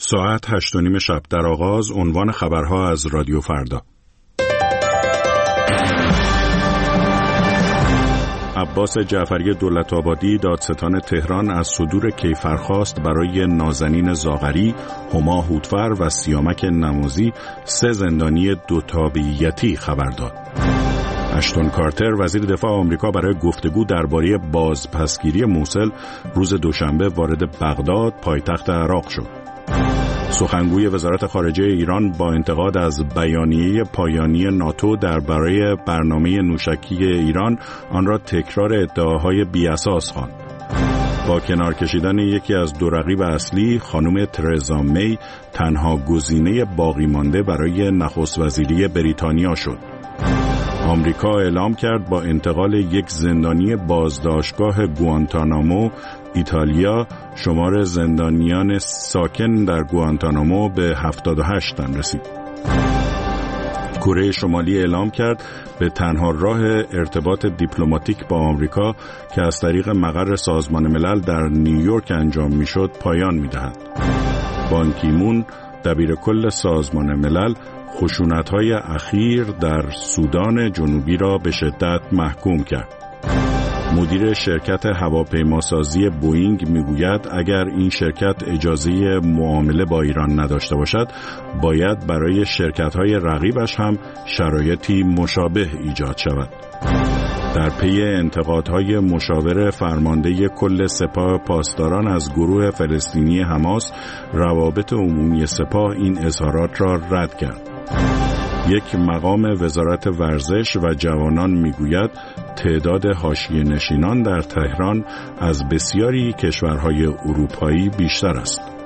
ساعت 8:30 شب در آغاز عنوان خبرها از رادیو فردا. عباس جعفری دولت‌آبادی دادستان تهران از صدور کیفرخواست برای نازنین زاغری، هما هوتفر و سیامک نمازی 3 زندانی دوتابعیتی خبر داد. اشتون کارتر وزیر دفاع آمریکا برای گفتگو درباره بازپسگیری موصل روز دوشنبه وارد بغداد پایتخت عراق شد. سخنگوی وزارت خارجه ایران با انتقاد از بیانیه پایانی ناتو درباره برنامه نوشکی ایران آن را تکرار ادعاهای بی‌اساس خواند. با کنار کشیدن یکی از 2 رقیب اصلی، خانم ترزا می تنها گزینه باقی مانده برای نخست وزیری بریتانیا شد. آمریکا اعلام کرد با انتقال یک زندانی بازداشتگاه گوانتانامو ایتالیا شمار زندانیان ساکن در گوانتانامو به 78 تن رسید. کره شمالی اعلام کرد به تنها راه ارتباط دیپلماتیک با آمریکا که از طریق مقر سازمان ملل در نیویورک انجام میشد پایان می‌دهد. بان کی مون دبیر کل سازمان ملل خشونت‌های اخیر در سودان جنوبی را به شدت محکوم کرد. مدیر شرکت هواپیماسازی بوئینگ میگوید اگر این شرکت اجازه معامله با ایران نداشته باشد، باید برای شرکت‌های رقیبش هم شرایطی مشابه ایجاد شود. در پی انتقادهای مشاور فرمانده کل سپاه پاسداران از گروه فلسطینی حماس، روابط عمومی سپاه این اظهارات را رد کرد. یک مقام وزارت ورزش و جوانان میگوید تعداد حاشیه نشینان در تهران از بسیاری کشورهای اروپایی بیشتر است.